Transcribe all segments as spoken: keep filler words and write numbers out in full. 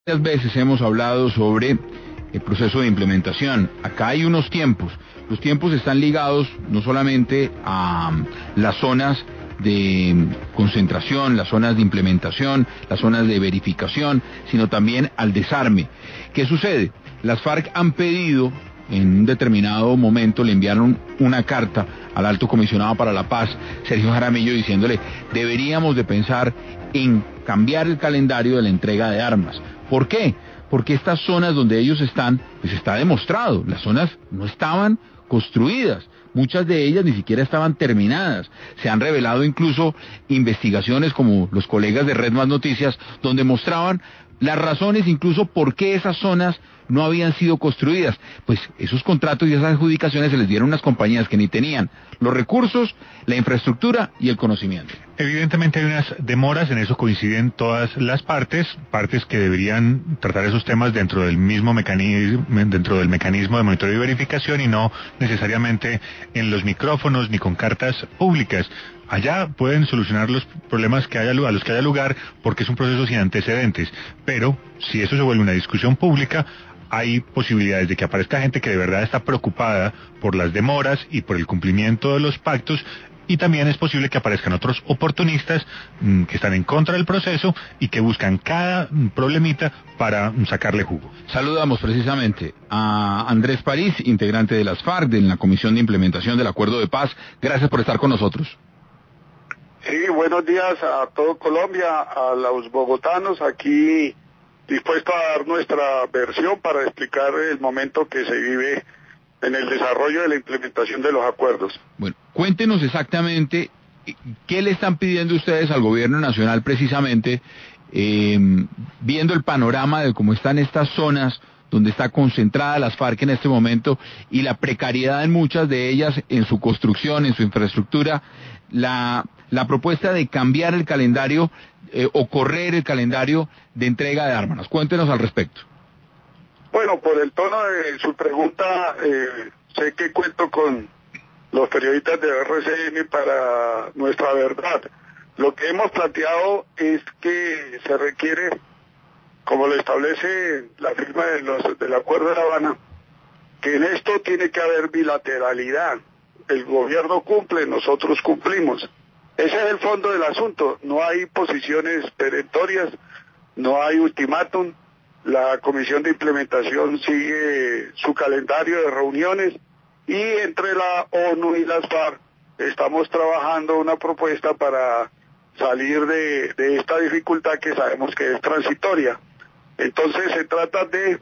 Varias veces hemos hablado sobre el proceso de implementación. Acá hay unos tiempos. Los tiempos están ligados no solamente a las zonas de concentración, las zonas de implementación, las zonas de verificación, sino también al desarme. ¿Qué sucede? Las FARC han pedido, en un determinado momento le enviaron una carta al Alto Comisionado para la Paz, Sergio Jaramillo, diciéndole, deberíamos de pensar en cambiar el calendario de la entrega de armas. ¿Por qué? Porque estas zonas donde ellos están, pues está demostrado, las zonas no estaban construidas, muchas de ellas ni siquiera estaban terminadas. Se han revelado incluso investigaciones como los colegas de Red Más Noticias, donde mostraban las razones incluso por qué esas zonas no habían sido construidas. Pues esos contratos y esas adjudicaciones se les dieron a unas compañías que ni tenían los recursos, la infraestructura y el conocimiento. Evidentemente hay unas demoras, en eso coinciden todas las partes, partes que deberían tratar esos temas dentro del mismo mecanismo, dentro del mecanismo de monitoreo y verificación y no necesariamente en los micrófonos ni con cartas públicas. Allá pueden solucionar los problemas que haya, a los que haya lugar porque es un proceso sin antecedentes, pero si eso se vuelve una discusión pública, hay posibilidades de que aparezca gente que de verdad está preocupada por las demoras y por el cumplimiento de los pactos, y también es posible que aparezcan otros oportunistas mmm, que están en contra del proceso y que buscan cada mmm, problemita para mmm, sacarle jugo. Saludamos precisamente a Andrés París, integrante de las FARC, de la Comisión de Implementación del Acuerdo de Paz. Gracias por estar con nosotros. Sí, buenos días a todo Colombia, a los bogotanos, aquí dispuesto a dar nuestra versión para explicar el momento que se vive en el desarrollo de la implementación de los acuerdos. Bueno, cuéntenos exactamente qué le están pidiendo ustedes al gobierno nacional precisamente, eh, viendo el panorama de cómo están estas zonas donde está concentrada las FARC en este momento y la precariedad en muchas de ellas en su construcción, en su infraestructura, la, la propuesta de cambiar el calendario eh, o correr el calendario de entrega de armas. Cuéntenos al respecto. Bueno, por el tono de su pregunta, eh, sé que cuento con los periodistas de R C N para nuestra verdad. Lo que hemos planteado es que se requiere, como lo establece la firma de los, del Acuerdo de La Habana, que en esto tiene que haber bilateralidad. El gobierno cumple, nosotros cumplimos. Ese es el fondo del asunto. No hay posiciones perentorias, no hay ultimátum. La Comisión de Implementación sigue su calendario de reuniones y entre la ONU y las FARC estamos trabajando una propuesta para salir de, de esta dificultad que sabemos que es transitoria. Entonces se trata de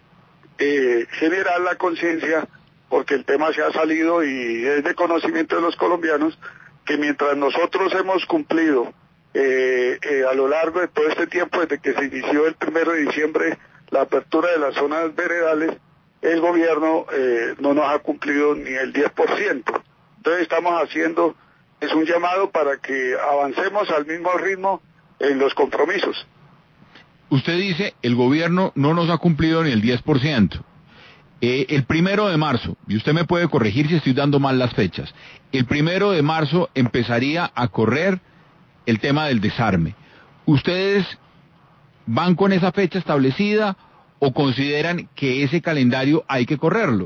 eh, generar la conciencia, porque el tema se ha salido y es de conocimiento de los colombianos, que mientras nosotros hemos cumplido Eh, eh, a lo largo de todo este tiempo, desde que se inició el primero de diciembre la apertura de las zonas veredales, el gobierno eh, no nos ha cumplido ni el diez por ciento. Entonces estamos haciendo, es un llamado para que avancemos al mismo ritmo en los compromisos. Usted dice, el gobierno no nos ha cumplido ni el diez por ciento. Eh, el primero de marzo, y usted me puede corregir si estoy dando mal las fechas, el primero de marzo empezaría a correr el tema del desarme. ¿Ustedes van con esa fecha establecida o consideran que ese calendario hay que correrlo?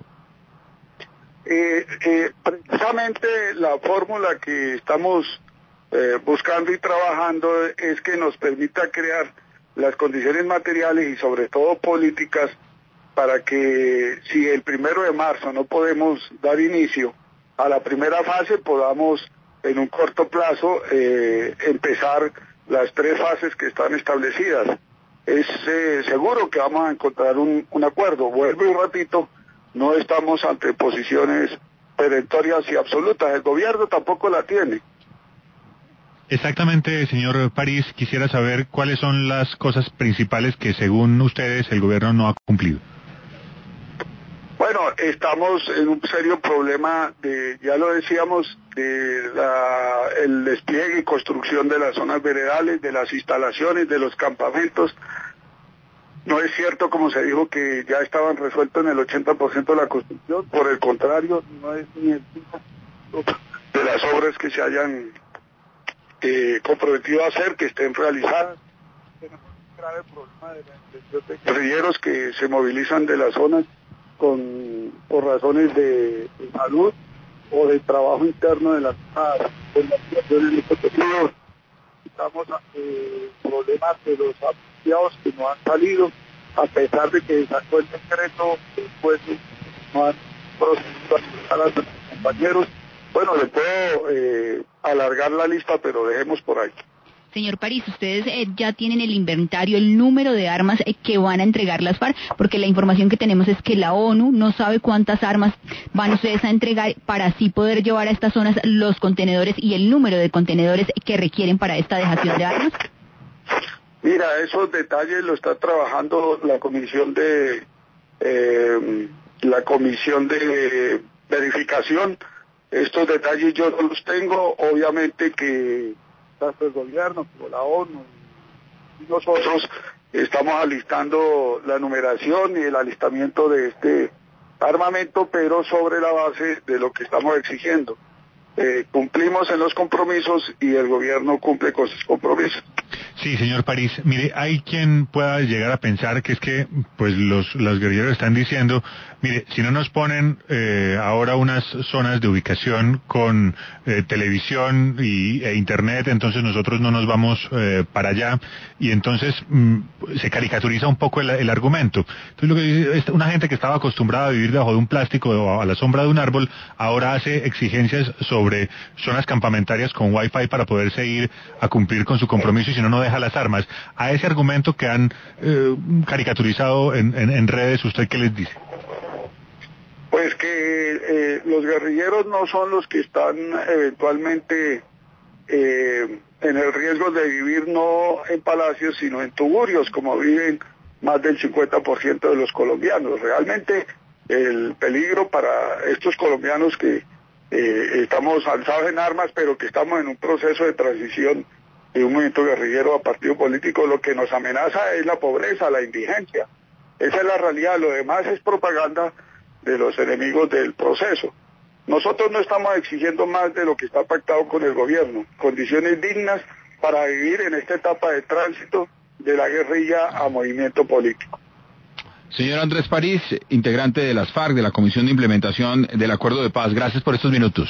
Eh, eh, precisamente la fórmula que estamos eh, buscando y trabajando es que nos permita crear las condiciones materiales y sobre todo políticas para que si el primero de marzo no podemos dar inicio a la primera fase, podamos en un corto plazo eh, empezar las tres fases que están establecidas. Es eh, seguro que vamos a encontrar un, un acuerdo. Vuelvo un ratito, no estamos ante posiciones perentorias y absolutas, el gobierno tampoco la tiene. Exactamente, señor París, quisiera saber cuáles son las cosas principales que según ustedes el gobierno no ha cumplido. Bueno, estamos en un serio problema de, ya lo decíamos, de la, el despliegue y construcción de las zonas veredales, de las instalaciones, de los campamentos. No es cierto, como se dijo, que ya estaban resueltos en el ochenta por ciento de la construcción. Por el contrario, no es ni el cinco por ciento de las obras que se hayan eh, comprometido a hacer, que estén realizadas. grave problema de la intención de guerrilleros que se movilizan de las zonas con por razones de, de salud o de trabajo interno de las organizaciones de estamos eh, problemas de los asociados que no han salido, a pesar de que sacó el decreto, después no han procedido a a los compañeros. Bueno, le puedo eh, alargar la lista, pero dejemos por ahí. Señor París, ustedes eh, ya tienen el inventario, el número de armas eh, que van a entregar las FARC, porque la información que tenemos es que la ONU no sabe cuántas armas van ustedes a entregar para así poder llevar a estas zonas los contenedores y el número de contenedores que requieren para esta dejación de armas. Mira, esos detalles lo está trabajando la comisión de eh, la comisión de verificación. Estos detalles yo no los tengo, obviamente que tanto el gobierno como la ONU y nosotros estamos alistando la numeración y el alistamiento de este armamento, pero sobre la base de lo que estamos exigiendo. Eh, cumplimos en los compromisos y el gobierno cumple con sus compromisos. Sí, señor París, mire, hay quien pueda llegar a pensar que es que pues los, los guerrilleros están diciendo, mire, si no nos ponen eh, ahora unas zonas de ubicación con eh, televisión y, e internet, entonces nosotros no nos vamos eh, para allá, y entonces mm, se caricaturiza un poco el, el argumento. Entonces lo que dice es una gente que estaba acostumbrada a vivir debajo de un plástico o a la sombra de un árbol, ahora hace exigencias sobre zonas campamentarias con wifi para poderse ir a cumplir con su compromiso y si no, no deja las armas. A ese argumento que han eh, caricaturizado en, en, en redes, ¿usted qué les dice? Pues que eh, los guerrilleros no son los que están eventualmente eh, en el riesgo de vivir no en palacios, sino en tugurios, como viven más del cincuenta por ciento de los colombianos. Realmente el peligro para estos colombianos que eh, estamos alzados en armas, pero que estamos en un proceso de transición de un movimiento guerrillero a partido político, lo que nos amenaza es la pobreza, la indigencia. Esa es la realidad, lo demás es propaganda de los enemigos del proceso. Nosotros no estamos exigiendo más de lo que está pactado con el gobierno, condiciones dignas para vivir en esta etapa de tránsito de la guerrilla a movimiento político. Señor Andrés París, integrante de las FARC, de la Comisión de Implementación del Acuerdo de Paz, gracias por estos minutos.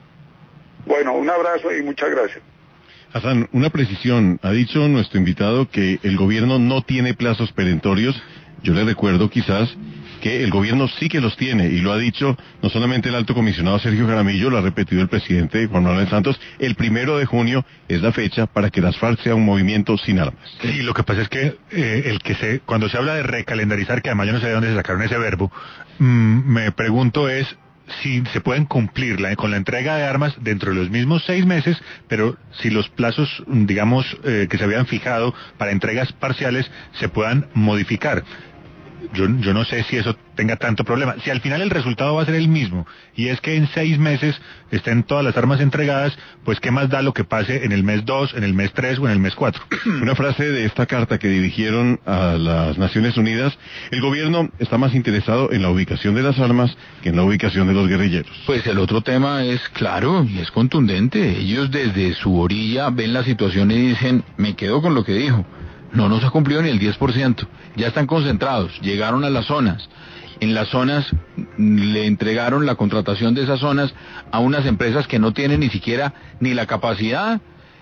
Bueno, un abrazo y muchas gracias. Hassan, una precisión. Ha dicho nuestro invitado que el gobierno no tiene plazos perentorios. Yo le recuerdo quizás que el gobierno sí que los tiene, y lo ha dicho no solamente el alto comisionado Sergio Jaramillo, lo ha repetido el presidente Juan Manuel Santos. El primero de junio es la fecha para que las FARC sea un movimiento sin armas. Sí, lo que pasa es que eh, el que se cuando se habla de recalendarizar, que además yo no sé de dónde se sacaron ese verbo, mmm, me pregunto es si se pueden cumplir la, con la entrega de armas dentro de los mismos seis meses, pero si los plazos, digamos, eh, que se habían fijado para entregas parciales se puedan modificar. Yo, yo no sé si eso tenga tanto problema. Si al final el resultado va a ser el mismo, y es que en seis meses estén todas las armas entregadas, pues qué más da lo que pase en el mes dos, en el mes tres o en el mes cuatro. Una frase de esta carta que dirigieron a las Naciones Unidas: el gobierno está más interesado en la ubicación de las armas que en la ubicación de los guerrilleros. Pues el otro tema es claro y es contundente. Ellos desde su orilla ven la situación y dicen, me quedo con lo que dijo. No nos ha cumplido ni el diez por ciento. Ya están concentrados, llegaron a las zonas. En las zonas le entregaron la contratación de esas zonas a unas empresas que no tienen ni siquiera ni la capacidad,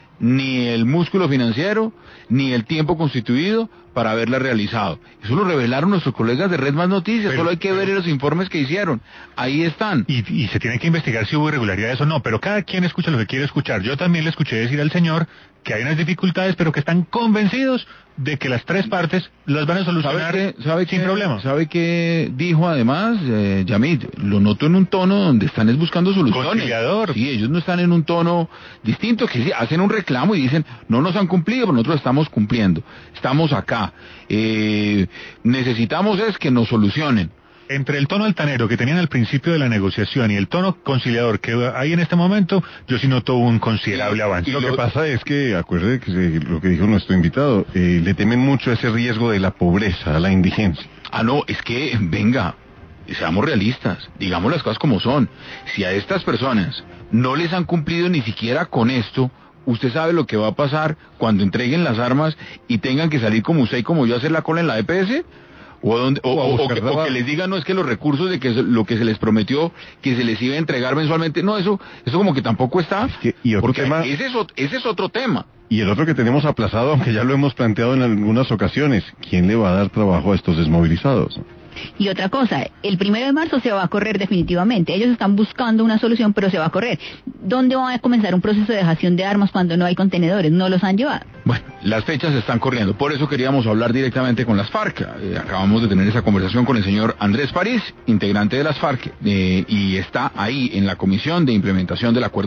ni el músculo financiero, ni el tiempo constituido para haberla realizado. Eso lo revelaron nuestros colegas de Red Más Noticias, pero, solo hay que pero, ver los informes que hicieron. Ahí están. Y, y se tiene que investigar si hubo irregularidades o no, pero cada quien escucha lo que quiere escuchar. Yo también le escuché decir al señor que hay unas dificultades, pero que están convencidos de que las tres partes las van a solucionar ¿Sabe qué, sabe sin qué, problema. ¿Sabe qué dijo además, eh, Yamid? Lo noto en un tono donde están es buscando soluciones. Conciliador. Sí, ellos no están en un tono distinto, que sí, hacen un reclamo y dicen, no nos han cumplido, pero nosotros estamos cumpliendo. Estamos acá. Eh, necesitamos es que nos solucionen. Entre el tono altanero que tenían al principio de la negociación y el tono conciliador que hay en este momento, yo sí noto un considerable avance. Y lo, lo que pasa es que, acuerde que se, lo que dijo nuestro invitado, eh, le temen mucho a ese riesgo de la pobreza, a la indigencia. Ah, no, es que, venga, seamos realistas, digamos las cosas como son. Si a estas personas no les han cumplido ni siquiera con esto, ¿usted sabe lo que va a pasar cuando entreguen las armas y tengan que salir como usted y como yo a hacer la cola en la E P S? O, donde, o, o, o, que, o que les digan, no, es que los recursos de que lo que se les prometió, que se les iba a entregar mensualmente, no, eso eso como que tampoco está, es que, y otro porque tema, ese, es, ese es otro tema. Y el otro que tenemos aplazado, aunque ya lo hemos planteado en algunas ocasiones, ¿quién le va a dar trabajo a estos desmovilizados? Y otra cosa, el primero de marzo se va a correr definitivamente. Ellos están buscando una solución, pero se va a correr. ¿Dónde va a comenzar un proceso de dejación de armas cuando no hay contenedores? No los han llevado. Bueno, las fechas están corriendo. Por eso queríamos hablar directamente con las FARC. Eh, acabamos de tener esa conversación con el señor Andrés París, integrante de las FARC, eh, y está ahí en la Comisión de Implementación del Acuerdo